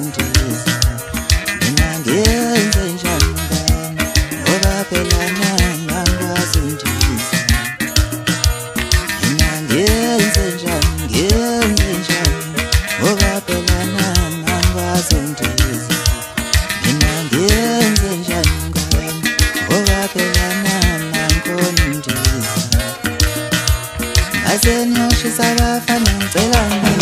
undiza mina ngiyenze njani ngani ngoba phela nami angikwazi undiza mina ngiyenze njani ngoba phela nami angikwazi undiza mina ngiyenze njani ngani ngoba phela nami angikhoni undiza Asenyoshisa abafana ngicela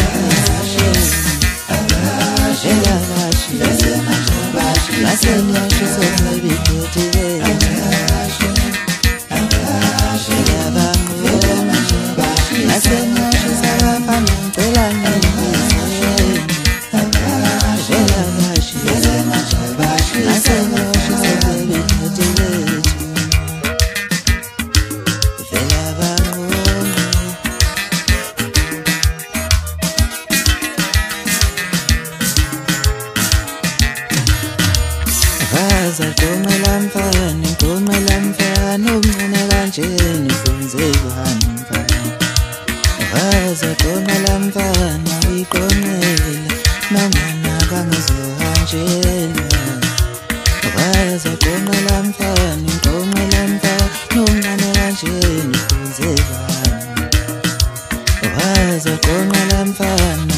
Vaza gomela mfana umncane kanjeni ufenzekani mfana Vaza gomela mfana uyiqonela mangana kangizohanjela Vaza gomela mfana umncane kanjeni ufenzekani Vaza gomela mfana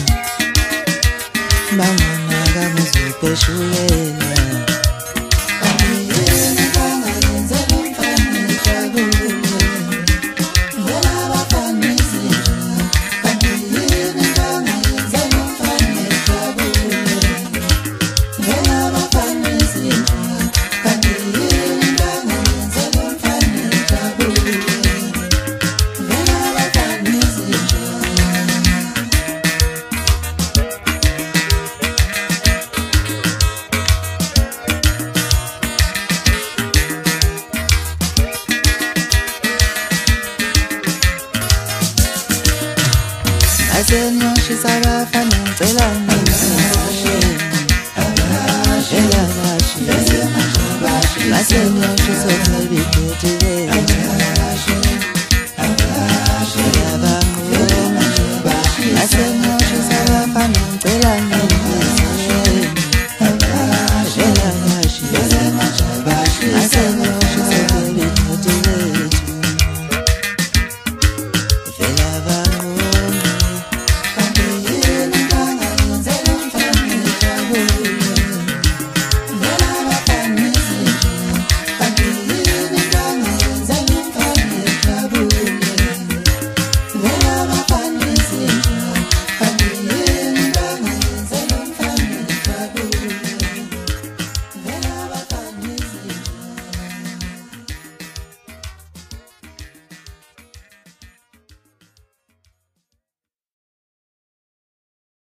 mangana kangizopheshulela Asenyoshisa abafana ngicela Asenyoshisa